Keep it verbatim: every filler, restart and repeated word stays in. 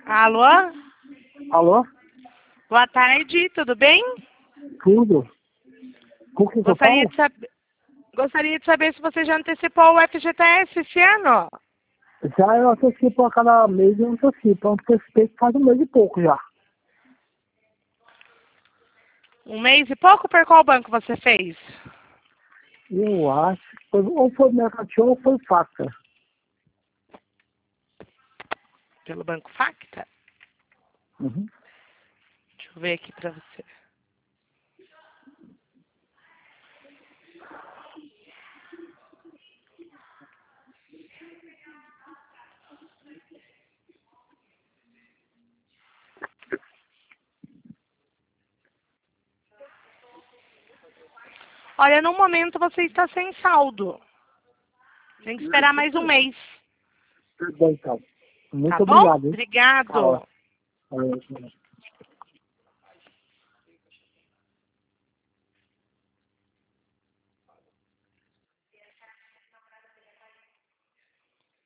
Alô? Alô? Boa tarde, tudo bem? Tudo. Com quem que eu Gostaria falo? de, saber, gostaria de saber se você já antecipou o F G T S esse ano. Já eu antecipo a cada mês, eu antecipo. Eu antecipei faz um mês e pouco já. Um mês e pouco, por qual banco você fez? Eu acho que foi, ou foi Mercantil ou foi Faca. Pelo Banco Facta? Uhum. Deixa eu ver aqui pra você. Olha, no momento você está sem saldo. Tem que esperar mais um mês. Tudo bem, então. Muito Tá bom? obrigado, hein? Tá, ó. Obrigado. Valeu.